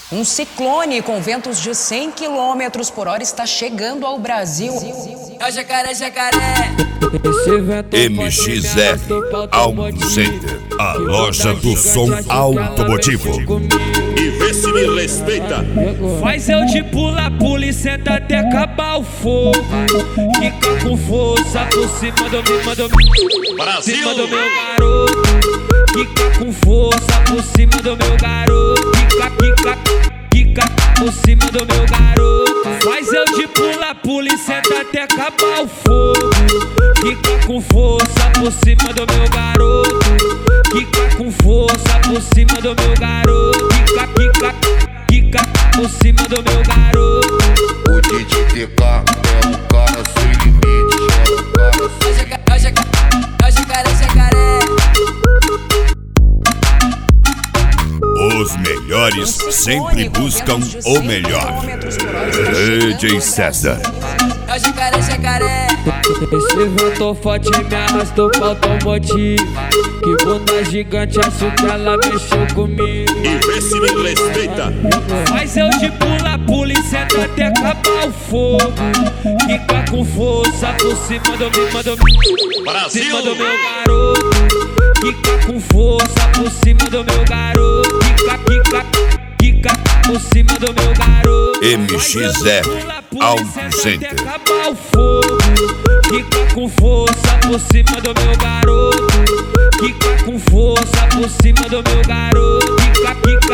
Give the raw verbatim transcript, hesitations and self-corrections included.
Um ciclone com ventos de cem quilômetros por hora está chegando ao Brasil. É o jacaré, jacaré. M X R Auto Center, a loja do som automotivo. E vê se me respeita. Faz eu de pula, pula e senta até acabar o fogo. Fica com força por cima do meu, do meu, Brasil. cima do meu garoto. Fica com força por cima do meu garoto. Fica, fica, fica por cima do meu garoto. Faz eu de pula, pula e senta até acabar o fogo. Fica com força por cima do meu garoto. Fica com força por cima do meu garoto. Fica, fica, fica por cima do meu garoto. O D J T K é um cara sem limite. É um cara sem É o jacaré, é o jacaré, jacaré. Os melhores sempre buscam o melhor. D J César. É o jacaré, jacaré. Esse vento forte me arrastou pro automotivo. Que bunda gigante, acho que ela mexeu comigo. E vê se me respeita. Faz eu de pula, pula e senta até acabar o fogo. Fica com força por cima do meu, do meu, Brasil. cima do meu garoto. Fica com força por cima do meu garoto. Fica, fica, fica por cima do meu garoto. M X R Auto Center. Acabar o fogo. Fica com força por cima do meu garoto. Fica com força por cima do meu garoto. Fica, fica.